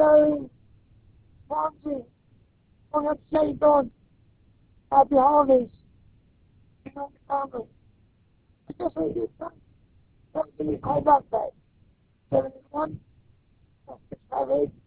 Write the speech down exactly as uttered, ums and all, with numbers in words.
Barry, Fonzie, want to say God, happy holidays. You know, family. I guess I did that. What did you call back that? seven one, six five eight.